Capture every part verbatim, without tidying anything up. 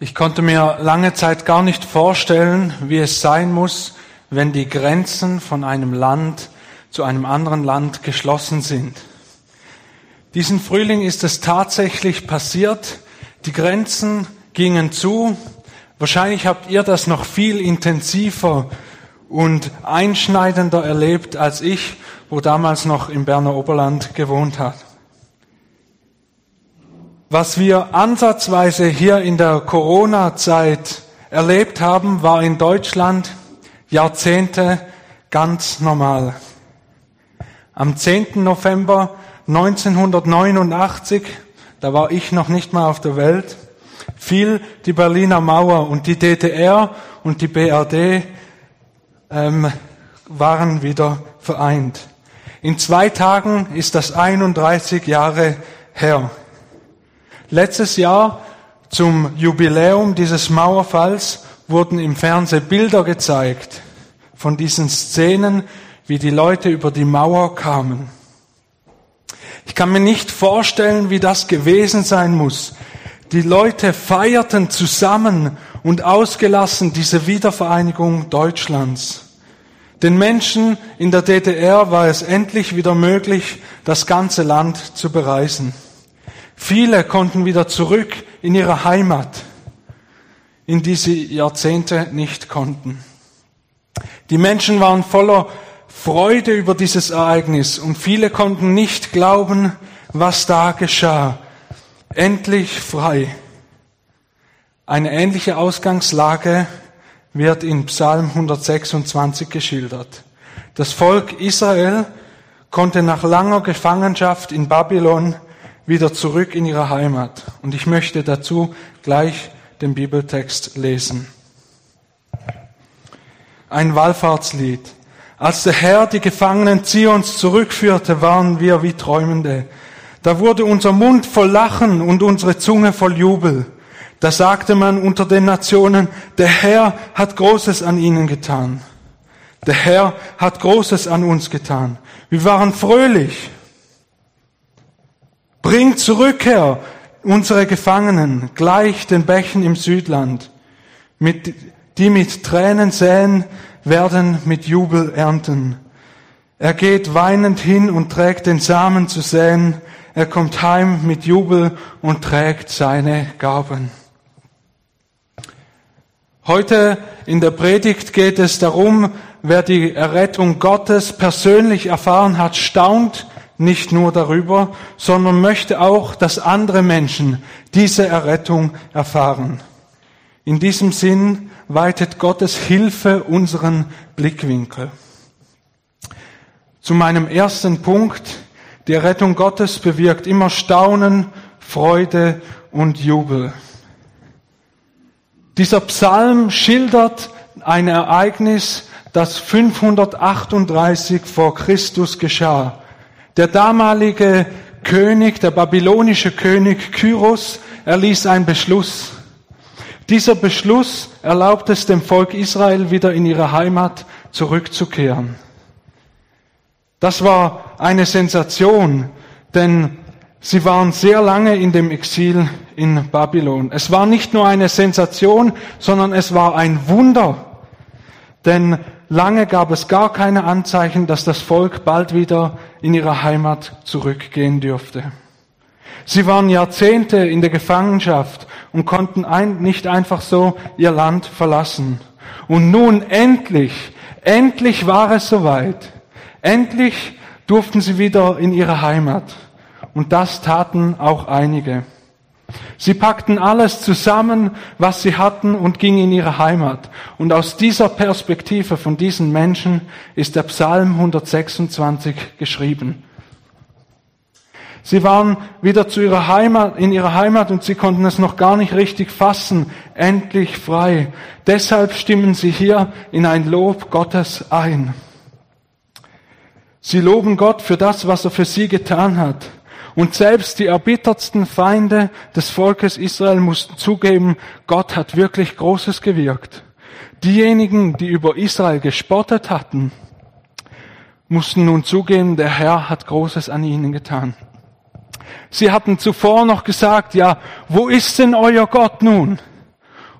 Ich konnte mir lange Zeit gar nicht vorstellen, wie es sein muss, wenn die Grenzen von einem Land zu einem anderen Land geschlossen sind. Diesen Frühling ist es tatsächlich passiert. Die Grenzen gingen zu. Wahrscheinlich habt ihr das noch viel intensiver und einschneidender erlebt als ich, wo damals noch im Berner Oberland gewohnt hat. Was wir ansatzweise hier in der Corona-Zeit erlebt haben, war in Deutschland Jahrzehnte ganz normal. Am zehnten November neunzehnhundertneunundachtzig, da war ich noch nicht mal auf der Welt, fiel die Berliner Mauer und die D D R und die B R D ähm, waren wieder vereint. In zwei Tagen ist das einunddreißig Jahre her. Letztes Jahr zum Jubiläum dieses Mauerfalls wurden im Fernsehen Bilder gezeigt von diesen Szenen, wie die Leute über die Mauer kamen. Ich kann mir nicht vorstellen, wie das gewesen sein muss. Die Leute feierten zusammen und ausgelassen diese Wiedervereinigung Deutschlands. Den Menschen in der D D R war es endlich wieder möglich, das ganze Land zu bereisen. Viele konnten wieder zurück in ihre Heimat, in die sie Jahrzehnte nicht konnten. Die Menschen waren voller Freude über dieses Ereignis und viele konnten nicht glauben, was da geschah. Endlich frei. Eine ähnliche Ausgangslage wird in Psalm hundertsechsundzwanzig geschildert. Das Volk Israel konnte nach langer Gefangenschaft in Babylon wieder zurück in ihre Heimat. Und ich möchte dazu gleich den Bibeltext lesen. Ein Wallfahrtslied. Als der Herr die Gefangenen Zions zurückführte, waren wir wie Träumende. Da wurde unser Mund voll Lachen und unsere Zunge voll Jubel. Da sagte man unter den Nationen, der Herr hat Großes an ihnen getan. Der Herr hat Großes an uns getan. Wir waren fröhlich. Bringt zurück, Herr, unsere Gefangenen, gleich den Bächen im Südland. Mit, die mit Tränen säen, werden mit Jubel ernten. Er geht weinend hin und trägt den Samen zu säen. Er kommt heim mit Jubel und trägt seine Gaben. Heute in der Predigt geht es darum, wer die Errettung Gottes persönlich erfahren hat, staunt nicht nur darüber, sondern möchte auch, dass andere Menschen diese Errettung erfahren. In diesem Sinn weitet Gottes Hilfe unseren Blickwinkel. Zu meinem ersten Punkt: Die Errettung Gottes bewirkt immer Staunen, Freude und Jubel. Dieser Psalm schildert ein Ereignis, das fünfhundertachtunddreißig vor Christus geschah. Der damalige König, der babylonische König Kyros, erließ einen Beschluss. Dieser Beschluss erlaubt es dem Volk Israel, wieder in ihre Heimat zurückzukehren. Das war eine Sensation, denn sie waren sehr lange in dem Exil in Babylon. Es war nicht nur eine Sensation, sondern es war ein Wunder, denn lange gab es gar keine Anzeichen, dass das Volk bald wieder in ihre Heimat zurückgehen dürfte. Sie waren Jahrzehnte in der Gefangenschaft und konnten ein, nicht einfach so ihr Land verlassen. Und nun endlich, endlich war es soweit. Endlich durften sie wieder in ihre Heimat. Und das taten auch einige. Sie packten alles zusammen, was sie hatten, und gingen in ihre Heimat. Und aus dieser Perspektive von diesen Menschen ist der Psalm hundertsechsundzwanzig geschrieben. Sie waren wieder zu ihrer Heimat, in ihrer Heimat, und sie konnten es noch gar nicht richtig fassen. Endlich frei. Deshalb stimmen sie hier in ein Lob Gottes ein. Sie loben Gott für das, was er für sie getan hat. Und selbst die erbittertsten Feinde des Volkes Israel mussten zugeben, Gott hat wirklich Großes gewirkt. Diejenigen, die über Israel gespottet hatten, mussten nun zugeben, der Herr hat Großes an ihnen getan. Sie hatten zuvor noch gesagt, ja, wo ist denn euer Gott nun?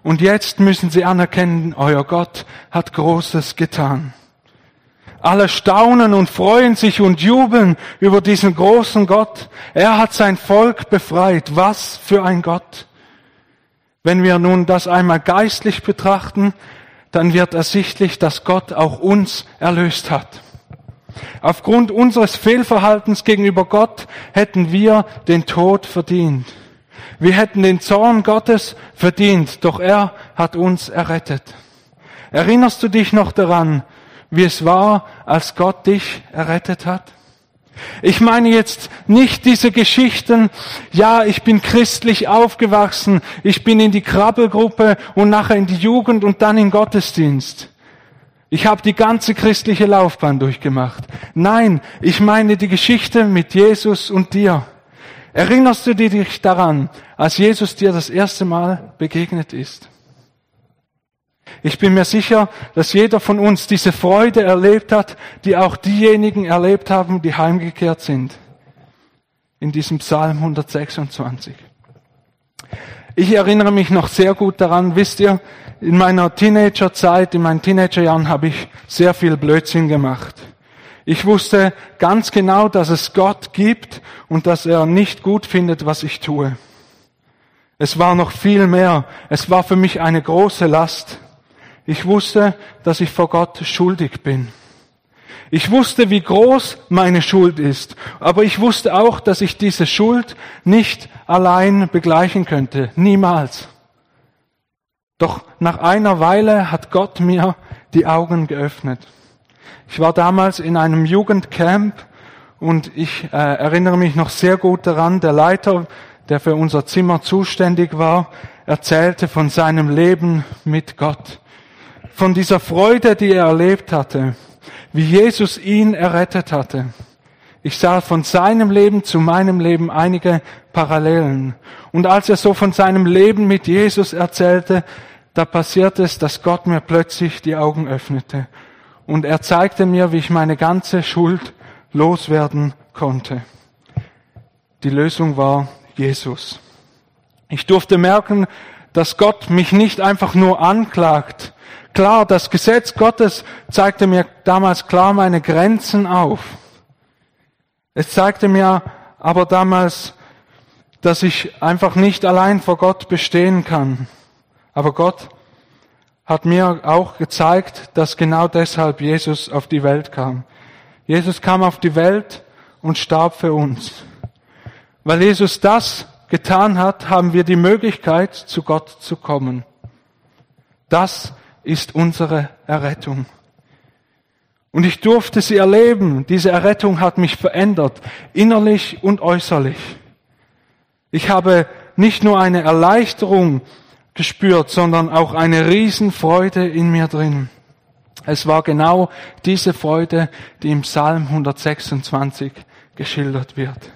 Und jetzt müssen sie anerkennen, euer Gott hat Großes getan. Alle staunen und freuen sich und jubeln über diesen großen Gott. Er hat sein Volk befreit. Was für ein Gott! Wenn wir nun das einmal geistlich betrachten, dann wird ersichtlich, dass Gott auch uns erlöst hat. Aufgrund unseres Fehlverhaltens gegenüber Gott hätten wir den Tod verdient. Wir hätten den Zorn Gottes verdient, doch er hat uns errettet. Erinnerst du dich noch daran, wie es war, als Gott dich errettet hat? Ich meine jetzt nicht diese Geschichten, ja, ich bin christlich aufgewachsen, ich bin in die Krabbelgruppe und nachher in die Jugend und dann in Gottesdienst. Ich habe die ganze christliche Laufbahn durchgemacht. Nein, ich meine die Geschichte mit Jesus und dir. Erinnerst du dich daran, als Jesus dir das erste Mal begegnet ist? Ich bin mir sicher, dass jeder von uns diese Freude erlebt hat, die auch diejenigen erlebt haben, die heimgekehrt sind. In diesem Psalm hundertsechsundzwanzig. Ich erinnere mich noch sehr gut daran, wisst ihr, in meiner Teenagerzeit, in meinen Teenagerjahren habe ich sehr viel Blödsinn gemacht. Ich wusste ganz genau, dass es Gott gibt und dass er nicht gut findet, was ich tue. Es war noch viel mehr. Es war für mich eine große Last. Ich wusste, dass ich vor Gott schuldig bin. Ich wusste, wie groß meine Schuld ist, aber ich wusste auch, dass ich diese Schuld nicht allein begleichen könnte. Niemals. Doch nach einer Weile hat Gott mir die Augen geöffnet. Ich war damals in einem Jugendcamp und ich äh, erinnere mich noch sehr gut daran, der Leiter, der für unser Zimmer zuständig war, erzählte von seinem Leben mit Gott. Von dieser Freude, die er erlebt hatte, wie Jesus ihn errettet hatte. Ich sah von seinem Leben zu meinem Leben einige Parallelen. Und als er so von seinem Leben mit Jesus erzählte, da passierte es, dass Gott mir plötzlich die Augen öffnete. Und er zeigte mir, wie ich meine ganze Schuld loswerden konnte. Die Lösung war Jesus. Ich durfte merken, dass Gott mich nicht einfach nur anklagt. Klar, das Gesetz Gottes zeigte mir damals klar meine Grenzen auf. Es zeigte mir aber damals, dass ich einfach nicht allein vor Gott bestehen kann. Aber Gott hat mir auch gezeigt, dass genau deshalb Jesus auf die Welt kam. Jesus kam auf die Welt und starb für uns. Weil Jesus das getan hat, haben wir die Möglichkeit, zu Gott zu kommen. Das ist unsere Errettung. Und ich durfte sie erleben. Diese Errettung hat mich verändert, innerlich und äußerlich. Ich habe nicht nur eine Erleichterung gespürt, sondern auch eine Riesenfreude in mir drin. Es war genau diese Freude, die im Psalm hundertsechsundzwanzig geschildert wird.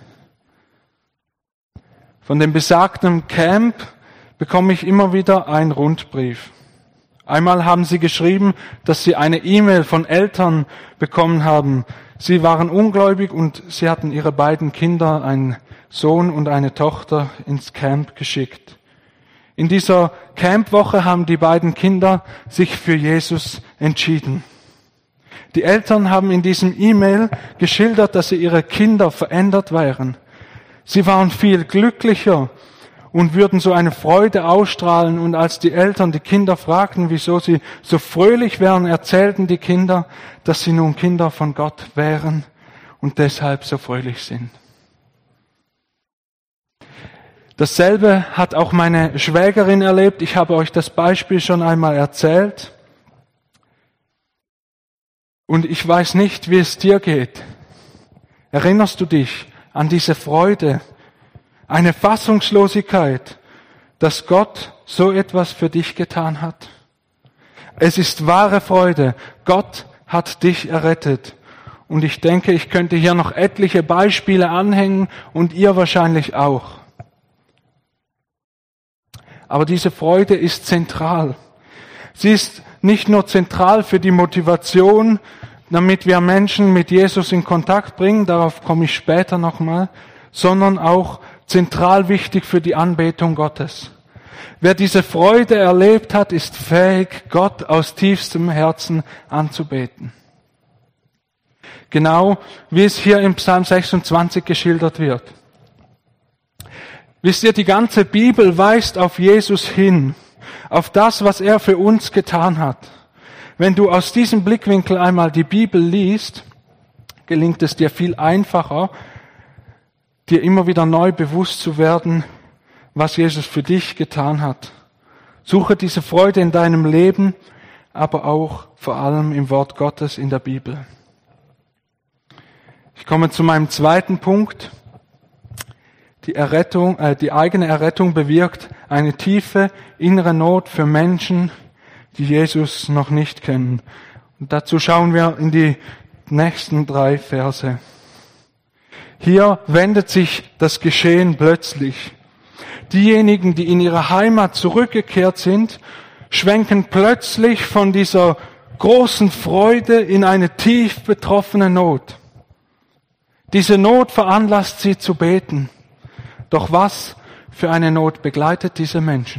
Von dem besagten Camp bekomme ich immer wieder einen Rundbrief. Einmal haben sie geschrieben, dass sie eine E-Mail von Eltern bekommen haben. Sie waren ungläubig und sie hatten ihre beiden Kinder, einen Sohn und eine Tochter, ins Camp geschickt. In dieser Campwoche haben die beiden Kinder sich für Jesus entschieden. Die Eltern haben in diesem E-Mail geschildert, dass sie ihre Kinder verändert wären. Sie waren viel glücklicher und würden so eine Freude ausstrahlen. Und als die Eltern die Kinder fragten, wieso sie so fröhlich wären, erzählten die Kinder, dass sie nun Kinder von Gott wären und deshalb so fröhlich sind. Dasselbe hat auch meine Schwägerin erlebt. Ich habe euch das Beispiel schon einmal erzählt. Und ich weiß nicht, wie es dir geht. Erinnerst du dich an diese Freude, eine Fassungslosigkeit, dass Gott so etwas für dich getan hat? Es ist wahre Freude. Gott hat dich errettet. Und ich denke, ich könnte hier noch etliche Beispiele anhängen und ihr wahrscheinlich auch. Aber diese Freude ist zentral. Sie ist nicht nur zentral für die Motivation, damit wir Menschen mit Jesus in Kontakt bringen, darauf komme ich später nochmal, sondern auch zentral wichtig für die Anbetung Gottes. Wer diese Freude erlebt hat, ist fähig, Gott aus tiefstem Herzen anzubeten. Genau wie es hier im Psalm sechsundzwanzig geschildert wird. Wisst ihr, die ganze Bibel weist auf Jesus hin, auf das, was er für uns getan hat. Wenn du aus diesem Blickwinkel einmal die Bibel liest, gelingt es dir viel einfacher, dir immer wieder neu bewusst zu werden, was Jesus für dich getan hat. Suche diese Freude in deinem Leben, aber auch vor allem im Wort Gottes in der Bibel. Ich komme zu meinem zweiten Punkt. Die Errettung, äh, die eigene Errettung bewirkt eine tiefe innere Not für Menschen, die Jesus noch nicht kennen. Und dazu schauen wir in die nächsten drei Verse. Hier wendet sich das Geschehen plötzlich. Diejenigen, die in ihre Heimat zurückgekehrt sind, schwenken plötzlich von dieser großen Freude in eine tief betroffene Not. Diese Not veranlasst sie zu beten. Doch was für eine Not begleitet diese Menschen?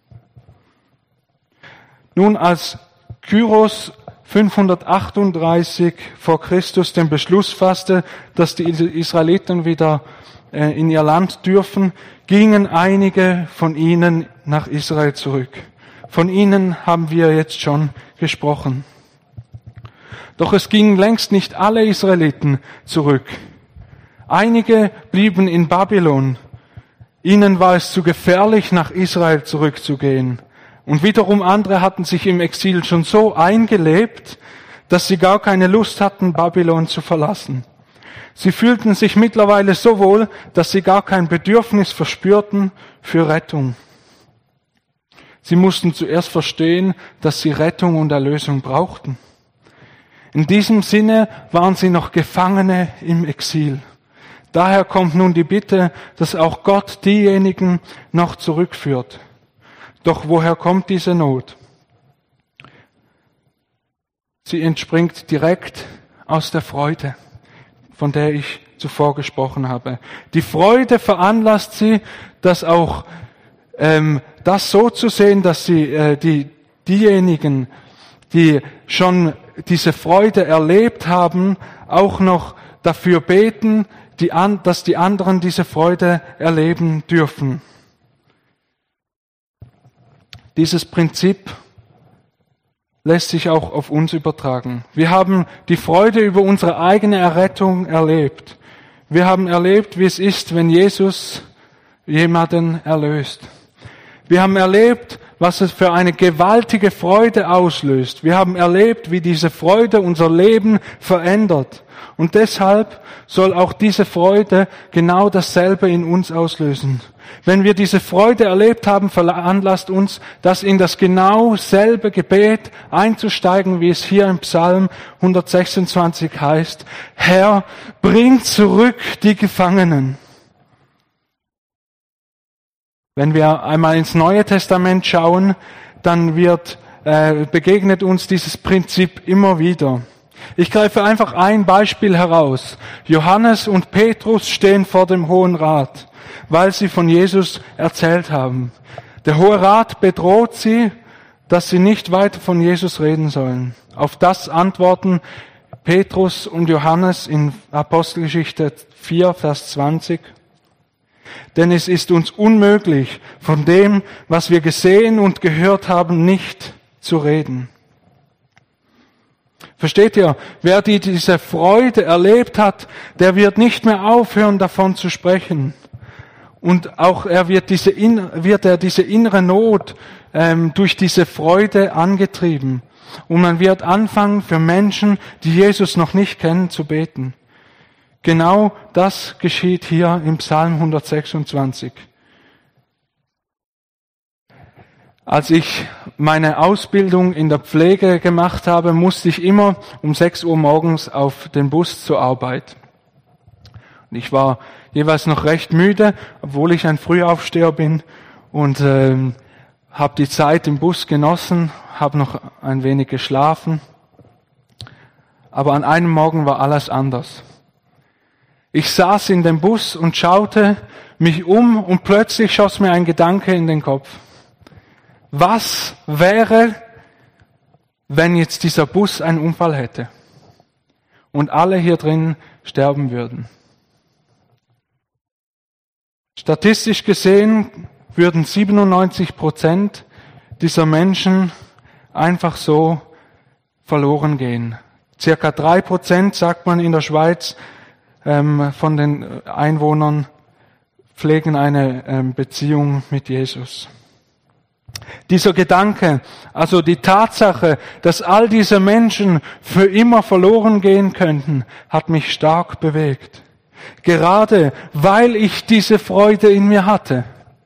Nun, als Kyros fünfhundertachtunddreißig vor Christus den Beschluss fasste, dass die Israeliten wieder in ihr Land dürfen, gingen einige von ihnen nach Israel zurück. Von ihnen haben wir jetzt schon gesprochen. Doch es gingen längst nicht alle Israeliten zurück. Einige blieben in Babylon. Ihnen war es zu gefährlich, nach Israel zurückzugehen. Und wiederum andere hatten sich im Exil schon so eingelebt, dass sie gar keine Lust hatten, Babylon zu verlassen. Sie fühlten sich mittlerweile so wohl, dass sie gar kein Bedürfnis verspürten für Rettung. Sie mussten zuerst verstehen, dass sie Rettung und Erlösung brauchten. In diesem Sinne waren sie noch Gefangene im Exil. Daher kommt nun die Bitte, dass auch Gott diejenigen noch zurückführt. Doch woher kommt diese Not? Sie entspringt direkt aus der Freude, von der ich zuvor gesprochen habe. Die Freude veranlasst sie, dass auch ähm, das so zu sehen, dass sie äh, die diejenigen, die schon diese Freude erlebt haben, auch noch dafür beten, die an, dass die anderen diese Freude erleben dürfen. Dieses Prinzip lässt sich auch auf uns übertragen. Wir haben die Freude über unsere eigene Errettung erlebt. Wir haben erlebt, wie es ist, wenn Jesus jemanden erlöst. Wir haben erlebt, was es für eine gewaltige Freude auslöst. Wir haben erlebt, wie diese Freude unser Leben verändert. Und deshalb soll auch diese Freude genau dasselbe in uns auslösen. Wenn wir diese Freude erlebt haben, veranlasst uns, das in das genau selbe Gebet einzusteigen, wie es hier im Psalm hundertsechsundzwanzig heißt. Herr, bring zurück die Gefangenen. Wenn wir einmal ins Neue Testament schauen, dann wird, äh, begegnet uns dieses Prinzip immer wieder. Ich greife einfach ein Beispiel heraus. Johannes und Petrus stehen vor dem Hohen Rat, weil sie von Jesus erzählt haben. Der Hohe Rat bedroht sie, dass sie nicht weiter von Jesus reden sollen. Auf das antworten Petrus und Johannes in Apostelgeschichte vier, Vers zwanzig. Denn es ist uns unmöglich, von dem, was wir gesehen und gehört haben, nicht zu reden. Versteht ihr? Wer die, diese Freude erlebt hat, der wird nicht mehr aufhören, davon zu sprechen. Und auch er wird diese, wird er diese innere Not ähm, durch diese Freude angetrieben. Und man wird anfangen, für Menschen, die Jesus noch nicht kennen, zu beten. Genau das geschieht hier im Psalm hundertsechsundzwanzig. Als ich meine Ausbildung in der Pflege gemacht habe, musste ich immer um sechs Uhr morgens auf den Bus zur Arbeit. Und ich war jeweils noch recht müde, obwohl ich ein Frühaufsteher bin, und äh, habe die Zeit im Bus genossen, habe noch ein wenig geschlafen. Aber an einem Morgen war alles anders. Ich saß in dem Bus und schaute mich um und plötzlich schoss mir ein Gedanke in den Kopf. Was wäre, wenn jetzt dieser Bus einen Unfall hätte und alle hier drin sterben würden? Statistisch gesehen würden siebenundneunzig Prozent dieser Menschen einfach so verloren gehen. Circa drei Prozent, sagt man in der Schweiz, ähm, von den Einwohnern pflegen eine ähm, Beziehung mit Jesus. Dieser Gedanke, also die Tatsache, dass all diese Menschen für immer verloren gehen könnten, hat mich stark bewegt. Gerade weil ich diese Freude in mir hatte.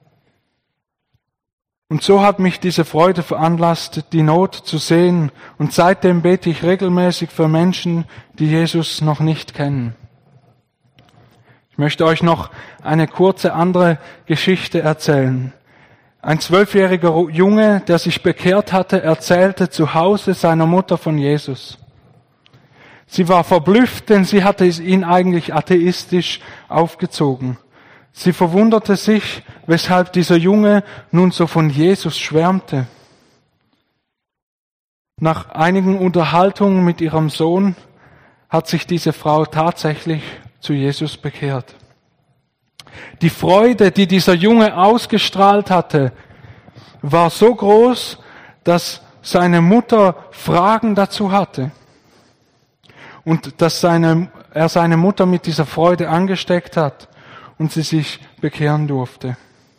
Und so hat mich diese Freude veranlasst, die Not zu sehen. Und seitdem bete ich regelmäßig für Menschen, die Jesus noch nicht kennen. Ich möchte euch noch eine kurze andere Geschichte erzählen. Ein zwölfjähriger Junge, der sich bekehrt hatte, erzählte zu Hause seiner Mutter von Jesus. Sie war verblüfft, denn sie hatte ihn eigentlich atheistisch aufgezogen. Sie verwunderte sich, weshalb dieser Junge nun so von Jesus schwärmte. Nach einigen Unterhaltungen mit ihrem Sohn hat sich diese Frau tatsächlich zu Jesus bekehrt. Die Freude, die dieser Junge ausgestrahlt hatte, war so groß, dass seine Mutter Fragen dazu hatte. Und dass seine, er seine Mutter mit dieser Freude angesteckt hat und sie sich bekehren durfte.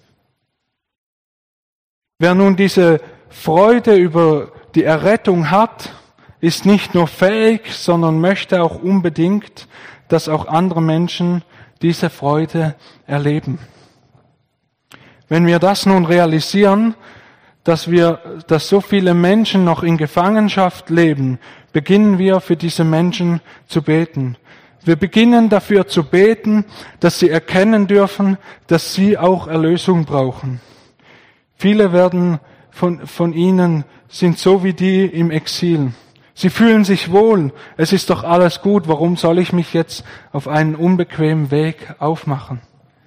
Wer nun diese Freude über die Errettung hat, ist nicht nur fähig, sondern möchte auch unbedingt, dass auch andere Menschen diese Freude erleben. Wenn wir das nun realisieren, dass wir, dass so viele Menschen noch in Gefangenschaft leben, beginnen wir für diese Menschen zu beten. Wir beginnen dafür zu beten, dass sie erkennen dürfen, dass sie auch Erlösung brauchen. Viele werden von, von ihnen sind so wie die im Exil. Sie fühlen sich wohl. Es ist doch alles gut. Warum soll ich mich jetzt auf einen unbequemen Weg aufmachen?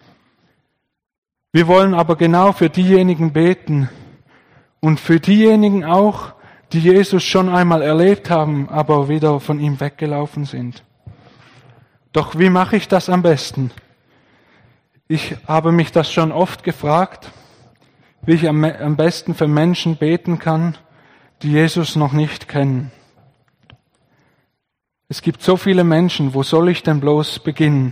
Wir wollen aber genau für diejenigen beten und für diejenigen auch, die Jesus schon einmal erlebt haben, aber wieder von ihm weggelaufen sind. Doch wie mache ich das am besten? Ich habe mich das schon oft gefragt, wie ich am, am besten für Menschen beten kann, die Jesus noch nicht kennen. Es gibt so viele Menschen, wo soll ich denn bloß beginnen?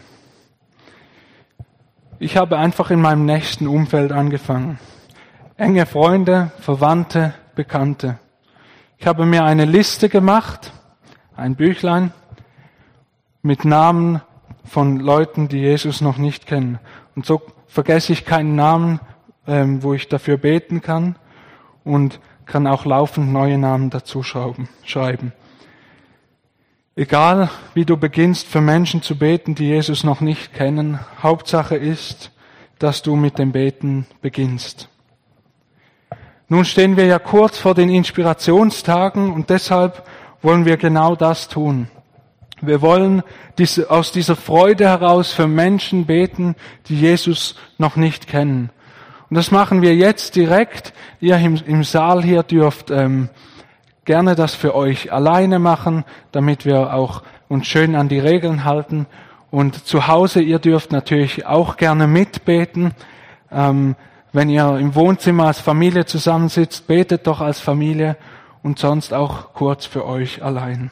Ich habe einfach in meinem nächsten Umfeld angefangen. Enge Freunde, Verwandte, Bekannte. Ich habe mir eine Liste gemacht, ein Büchlein, mit Namen von Leuten, die Jesus noch nicht kennen. Und so vergesse ich keinen Namen, ähm, wo ich dafür beten kann und kann auch laufend neue Namen dazu schreiben. Egal, wie du beginnst, für Menschen zu beten, die Jesus noch nicht kennen, Hauptsache ist, dass du mit dem Beten beginnst. Nun stehen wir ja kurz vor den Inspirationstagen und deshalb wollen wir genau das tun. Wir wollen diese, aus dieser Freude heraus für Menschen beten, die Jesus noch nicht kennen. Und das machen wir jetzt direkt. Ihr im, im Saal hier dürft ähm, gerne das für euch alleine machen, damit wir auch uns schön an die Regeln halten. Und zu Hause, ihr dürft natürlich auch gerne mitbeten. Ähm, wenn ihr im Wohnzimmer als Familie zusammensitzt, betet doch als Familie und sonst auch kurz für euch allein.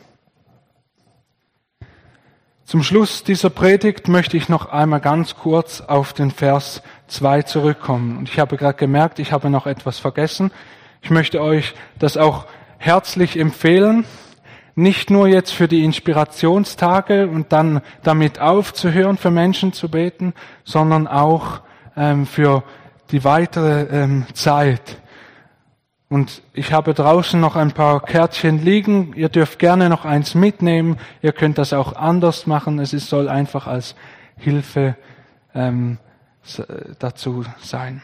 Zum Schluss dieser Predigt möchte ich noch einmal ganz kurz auf den Vers zwei zurückkommen. Und ich habe gerade gemerkt, ich habe noch etwas vergessen. Ich möchte euch das auch herzlich empfehlen, nicht nur jetzt für die Inspirationstage und dann damit aufzuhören, für Menschen zu beten, sondern auch ähm, für die weitere ähm, Zeit. Und ich habe draußen noch ein paar Kärtchen liegen. Ihr dürft gerne noch eins mitnehmen. Ihr könnt das auch anders machen. Es ist, soll einfach als Hilfe ähm, dazu sein.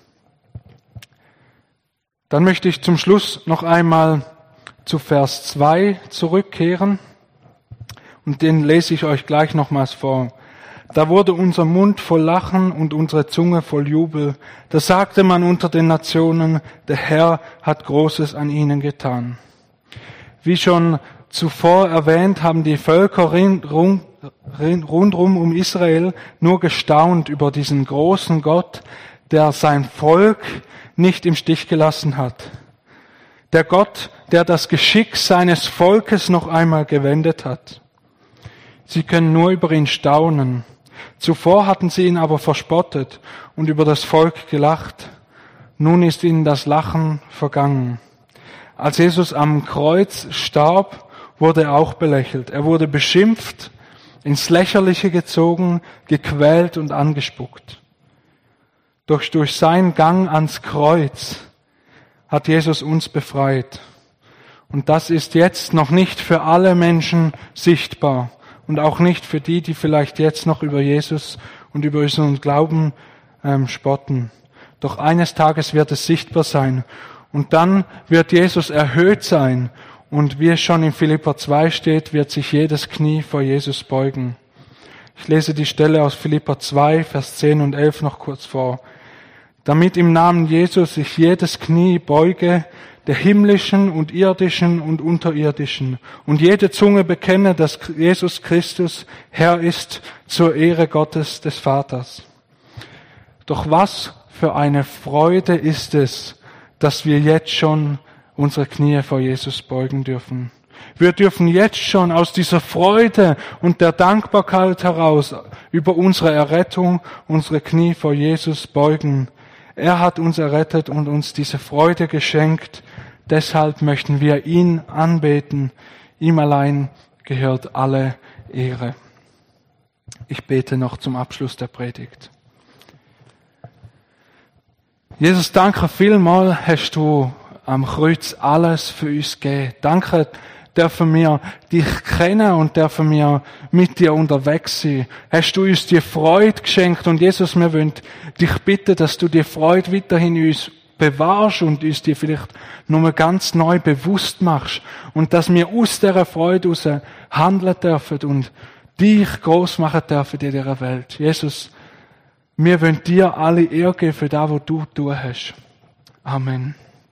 Dann möchte ich zum Schluss noch einmal zu Vers zwei zurückkehren. Und den lese ich euch gleich nochmals vor. Da wurde unser Mund voll Lachen und unsere Zunge voll Jubel. Da sagte man unter den Nationen, der Herr hat Großes an ihnen getan. Wie schon zuvor erwähnt, haben die Völker rundum um Israel nur gestaunt über diesen großen Gott, der sein Volk nicht im Stich gelassen hat. Der Gott, der das Geschick seines Volkes noch einmal gewendet hat. Sie können nur über ihn staunen. Zuvor hatten sie ihn aber verspottet und über das Volk gelacht. Nun ist ihnen das Lachen vergangen. Als Jesus am Kreuz starb, wurde er auch belächelt. Er wurde beschimpft, ins Lächerliche gezogen, gequält und angespuckt. Doch durch seinen Gang ans Kreuz hat Jesus uns befreit. Und das ist jetzt noch nicht für alle Menschen sichtbar und auch nicht für die, die vielleicht jetzt noch über Jesus und über unseren Glauben ähm, spotten. Doch eines Tages wird es sichtbar sein. Und dann wird Jesus erhöht sein. Und wie es schon in Philipper zwei steht, wird sich jedes Knie vor Jesus beugen. Ich lese die Stelle aus Philipper zwei, Vers zehn und elf noch kurz vor. Damit im Namen Jesus sich jedes Knie beuge, der himmlischen und irdischen und unterirdischen, und jede Zunge bekenne, dass Jesus Christus Herr ist, zur Ehre Gottes des Vaters. Doch was für eine Freude ist es, dass wir jetzt schon unsere Knie vor Jesus beugen dürfen. Wir dürfen jetzt schon aus dieser Freude und der Dankbarkeit heraus über unsere Errettung unsere Knie vor Jesus beugen. Er hat uns errettet und uns diese Freude geschenkt. Deshalb möchten wir ihn anbeten. Ihm allein gehört alle Ehre. Ich bete noch zum Abschluss der Predigt. Jesus, danke vielmal, hast du am Kreuz alles für uns gegeben. Danke, dürfen wir dich kennen und dürfen wir mit dir unterwegs sein. Hast du uns die Freude geschenkt und Jesus, wir wollen dich bitten, dass du die Freude weiterhin uns bewahrst und uns die vielleicht nochmal ganz neu bewusst machst und dass wir aus dieser Freude heraus handeln dürfen und dich groß machen dürfen in dieser Welt. Jesus, wir wollen dir alle Ehre geben für das, was du tun hast. Amen.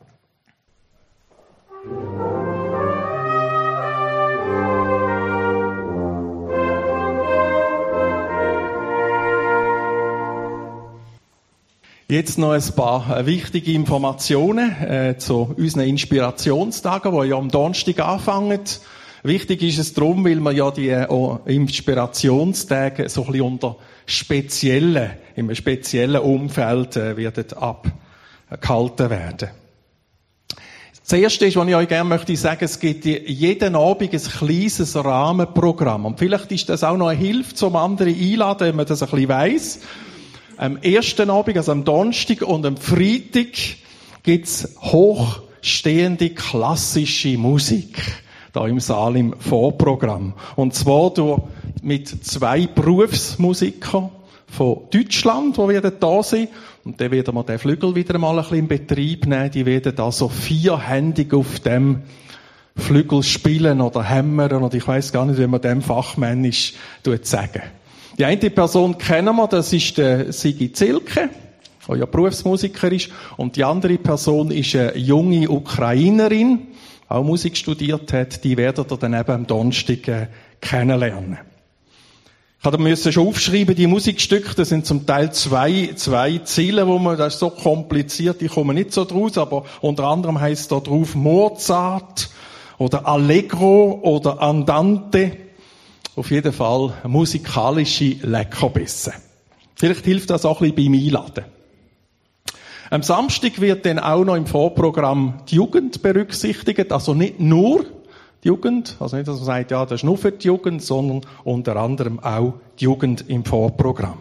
Jetzt noch ein paar wichtige Informationen äh, zu unseren Inspirationstagen, die ja am Donnerstag anfangen. Wichtig ist es darum, weil wir ja die äh, Inspirationstage so ein bisschen unter speziellen, in einem speziellen Umfeld äh, werden abgehalten werden. Das Erste ist, was ich euch gerne möchte sagen, es gibt jeden Abend ein kleines Rahmenprogramm. Und vielleicht ist das auch noch eine Hilfe, zum anderen einladen, wenn man das ein bisschen weiss. Am ersten Abend, also am Donnerstag und am Freitag, gibt's hochstehende klassische Musik da im Saal im Vorprogramm. Und zwar mit zwei Berufsmusikern von Deutschland, die werden da sind. Und dann werden wir den Flügel wieder mal ein bisschen in Betrieb nehmen. Die werden da so vierhändig auf dem Flügel spielen oder hämmern oder ich weiss gar nicht, wie man dem fachmännisch sagen. Die eine Person kennen wir, das ist der Sigi Zilke, der ja Berufsmusiker ist. Und die andere Person ist eine junge Ukrainerin, auch Musik studiert hat. Die werdet ihr dann eben am Donnerstag äh, kennenlernen. Ich habe müssen schon aufschreiben, die Musikstücke, das sind zum Teil zwei, zwei Ziele, wo man, das ist so kompliziert, die kommen nicht so draus, aber unter anderem heisst da drauf Mozart oder Allegro oder Andante. Auf jeden Fall musikalische Leckerbisse. Vielleicht hilft das auch ein bisschen beim Einladen. Am Samstag wird dann auch noch im Vorprogramm die Jugend berücksichtigt. Also nicht nur die Jugend, also nicht, dass man sagt, ja, das ist nur für die Jugend, sondern unter anderem auch die Jugend im Vorprogramm.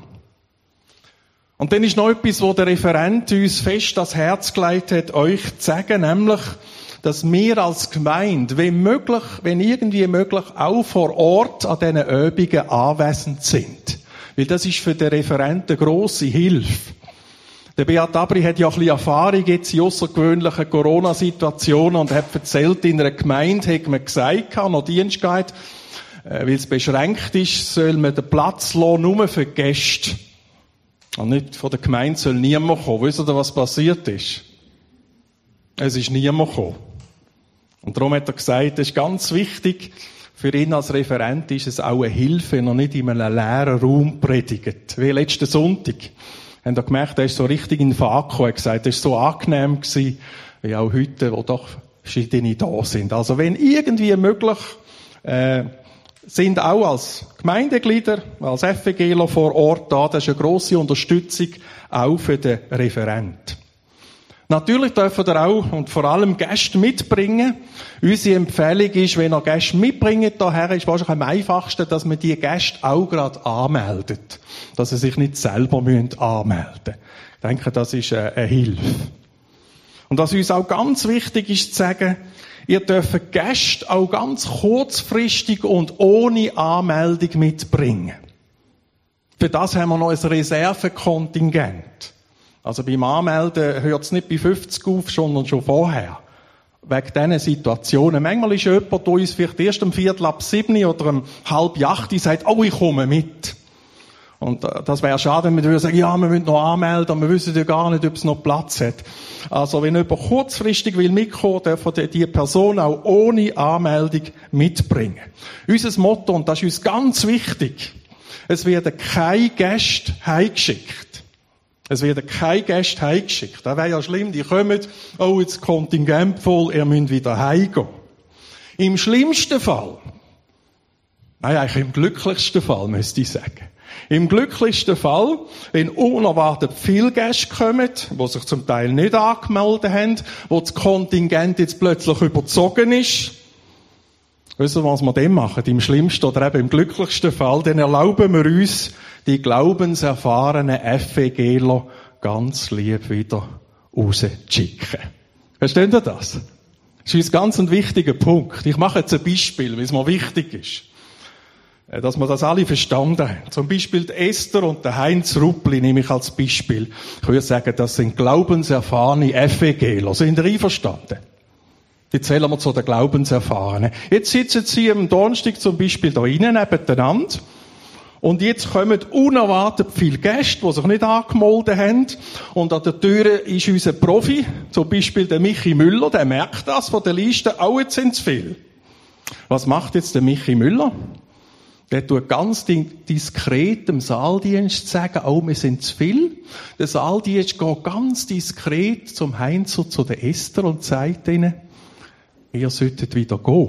Und dann ist noch etwas, wo der Referent uns fest ans Herz gelegt hat, euch zu sagen, nämlich, dass wir als Gemeinde, wenn möglich, wenn irgendwie möglich, auch vor Ort an diesen Übungen anwesend sind. Weil das ist für den Referenten eine grosse Hilfe. Der Beat Abri hat ja ein bisschen Erfahrung jetzt in aussergewöhnlichen Corona-Situationen und hat erzählt, in einer Gemeinde hat man gesagt, noch Dienst gehabt, äh, weil es beschränkt ist, soll man den Platz lassen, nur für die Gäste. Und nicht von der Gemeinde soll niemand kommen. Wisst ihr, was passiert ist? Es ist niemand gekommen. Und darum hat er gesagt, das ist ganz wichtig, für ihn als Referent ist es auch eine Hilfe, wenn er nicht in einem leeren Raum predigt. Wie letzten Sonntag. Haben wir gemerkt, er ist so richtig in den Fahrt gekommen. Er hat gesagt, es war so angenehm gewesen, wie auch heute, wo doch verschiedene da sind. Also wenn irgendwie möglich, äh, sind auch als Gemeindeglieder, als FEGler vor Ort da. Das ist eine grosse Unterstützung auch für den Referent. Natürlich dürfen ihr auch und vor allem Gäste mitbringen. Unsere Empfehlung ist, wenn ihr Gäste mitbringt daher, ist wahrscheinlich am einfachsten, dass man die Gäste auch gerade anmeldet. Dass sie sich nicht selber anmelden müssen. Ich denke, das ist eine Hilfe. Und was uns auch ganz wichtig ist zu sagen, ihr dürft Gäste auch ganz kurzfristig und ohne Anmeldung mitbringen. Für das haben wir noch ein Reservekontingent. Also beim Anmelden hört es nicht bei fünfzig auf, sondern schon vorher. Wegen diesen Situationen. Manchmal ist jemand, der uns vielleicht erst um Viertel ab sieben oder um halb acht sagt, oh, ich komme mit. Und das wäre schade, wenn wir würden sagen, ja, wir müssen noch anmelden, wir wissen ja gar nicht, ob es noch Platz hat. Also wenn jemand kurzfristig will mitkommen, darf die Person auch ohne Anmeldung mitbringen. Unser Motto, und das ist uns ganz wichtig, es werden keine Gäste heimgeschickt. Es werden keine Gäste heimgeschickt. Das wäre ja schlimm, die kommen, oh, jetzt Kontingent voll, ihr müsst wieder heimgehen. Im schlimmsten Fall, nein, eigentlich im glücklichsten Fall, müsste ich sagen. Im glücklichsten Fall, wenn unerwartet viele Gäste kommen, die sich zum Teil nicht angemeldet haben, wo das Kontingent jetzt plötzlich überzogen ist, wisst ihr, was wir dann machen? Im schlimmsten oder eben im glücklichsten Fall, dann erlauben wir uns, die glaubenserfahrenen FEGler ganz lieb wieder rauszuschicken. Versteht ihr das? Das ist ein ganz wichtiger Punkt. Ich mache jetzt ein Beispiel, weil es mir wichtig ist, dass wir das alle verstanden haben. Zum Beispiel die Esther und der Heinz Ruppli nehme ich als Beispiel. Ich würde sagen, das sind glaubenserfahrene FEGler. Sind ihr einverstanden? Die zählen wir zu den Glaubenserfahrenen. Jetzt sitzen sie am Donnerstag zum Beispiel da innen nebeneinander. Und jetzt kommen unerwartet viele Gäste, die sich nicht angemeldet haben. Und an der Tür ist unser Profi, zum Beispiel der Michi Müller, der merkt das von der Liste, auch jetzt sind es viele. Was macht jetzt der Michi Müller? Der tut ganz diskret dem Saaldienst sagen, oh, wir sind zu viel. Der Saaldienst geht ganz diskret zum Heinz und zu der Esther und sagt ihnen, ihr solltet wieder gehen.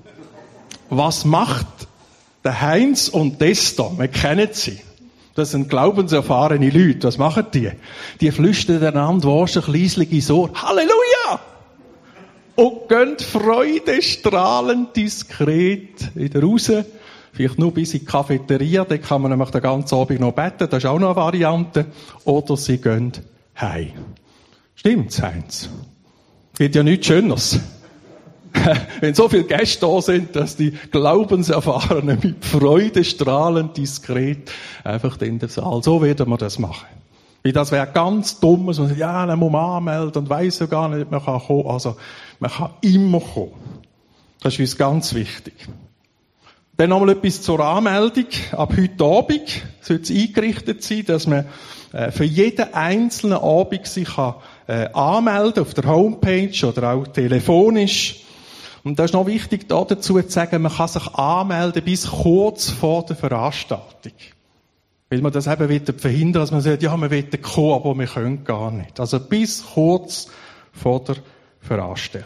Was macht der Heinz und die Esther? Wir kennen sie. Das sind glaubenserfahrene Leute. Was machen die? Die flüstern einander wahrscheinlich leislich ins Ohr. Halleluja! Und gehen freudestrahlend diskret wieder raus. Vielleicht nur bis in die Cafeteria. Da kann man nämlich den ganzen Abend noch beten. Das ist auch noch eine Variante. Oder sie gehen heim. Stimmt's, Heinz? Geht ja nichts Schöneres. Wenn so viele Gäste da sind, dass die Glaubenserfahrenen mit Freude strahlend diskret einfach in den Saal. So werden wir das machen. Weil das wäre ganz dumm, dass man sagt, ja, dann muss man anmelden und weiss ja gar nicht, man kann kommen. Also, man kann immer kommen. Das ist uns ganz wichtig. Dann nochmal etwas zur Anmeldung. Ab heute Abend sollte es eingerichtet sein, dass man äh, für jeden einzelnen Abend sich kann, äh, anmelden auf der Homepage oder auch telefonisch. Und das ist noch wichtig, da dazu zu sagen, man kann sich anmelden bis kurz vor der Veranstaltung. Weil man das eben verhindern will, dass man sagt, ja, wir wollen kommen, aber wir können gar nicht. Also bis kurz vor der Veranstaltung.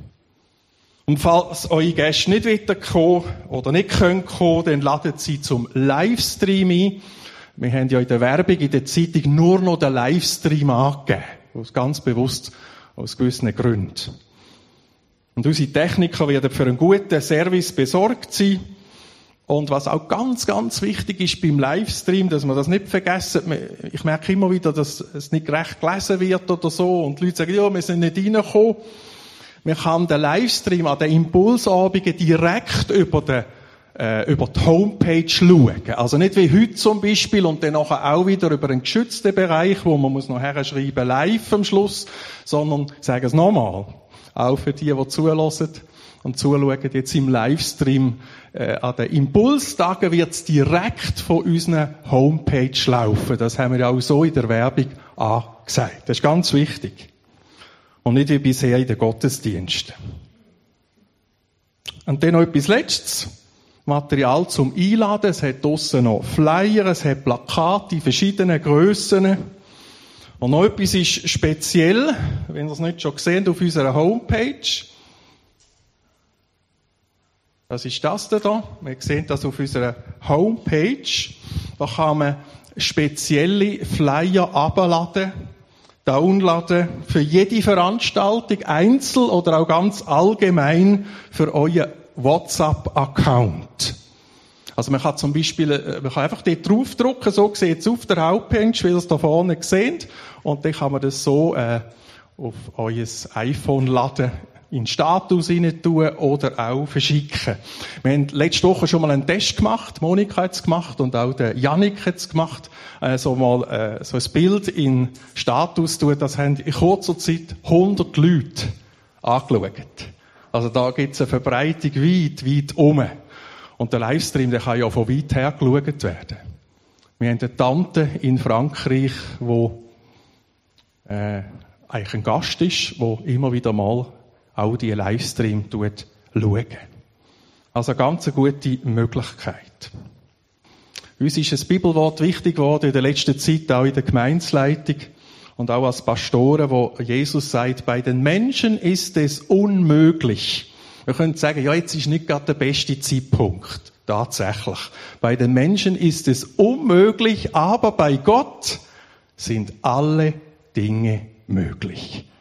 Und falls eure Gäste nicht wollen kommen oder nicht können kommen, dann laden sie zum Livestream ein. Wir haben ja in der Werbung, in der Zeitung nur noch den Livestream angegeben. Aus ganz bewusst, aus gewissen Gründen. Und unsere Techniker werden für einen guten Service besorgt sein. Und was auch ganz, ganz wichtig ist beim Livestream, dass man das nicht vergessen. Ich merke immer wieder, dass es nicht recht gelesen wird oder so. Und die Leute sagen, ja, wir sind nicht reingekommen. Man kann den Livestream an den Impulsabenden direkt über den äh, über die Homepage schauen. Also nicht wie heute zum Beispiel und dann nachher auch wieder über einen geschützten Bereich, wo man muss noch herschreiben live am Schluss, sondern, ich sage es nochmal, auch für die, die zulassen, und zuschauen, jetzt im Livestream äh, an den Impulstagen wird's direkt von unserer Homepage laufen. Das haben wir ja auch so in der Werbung angesagt. Das ist ganz wichtig. Und nicht wie bisher in den Gottesdiensten. Und dann noch etwas Letztes. Material zum Einladen. Es hat draussen noch Flyer, es hat Plakate in verschiedenen Grössen. Und noch etwas ist speziell, wenn ihr es nicht schon gesehen habt, auf unserer Homepage. Das ist das da. Wir sehen das auf unserer Homepage. Da kann man spezielle Flyer herunterladen, downloaden für jede Veranstaltung, einzeln oder auch ganz allgemein für euren WhatsApp-Account. Also man kann zum Beispiel, man kann einfach dort draufdrücken, so sieht es auf der Hauptpage, wie ihr es da vorne seht, und dann kann man das so äh, auf euer iPhone laden, in den Status rein tun oder auch verschicken. Wir haben letzte Woche schon mal einen Test gemacht, Monika hat es gemacht und auch der Jannik hat es gemacht, äh, so mal äh, so ein Bild in Status tun, das haben in kurzer Zeit hundert Leute angeschaut. Also da gibt es eine Verbreitung weit, weit um. Und der Livestream, der kann ja von weit her geschaut werden. Wir haben eine Tante in Frankreich, die äh, eigentlich ein Gast ist, die immer wieder mal auch die Livestream schaut. Also eine ganz gute Möglichkeit. Uns ist ein Bibelwort wichtig geworden in der letzten Zeit, auch in der Gemeindeleitung und auch als Pastoren, wo Jesus sagt, bei den Menschen ist es unmöglich. Wir können sagen, ja, jetzt ist nicht gerade der beste Zeitpunkt. Tatsächlich. Bei den Menschen ist es unmöglich, aber bei Gott sind alle Dinge möglich.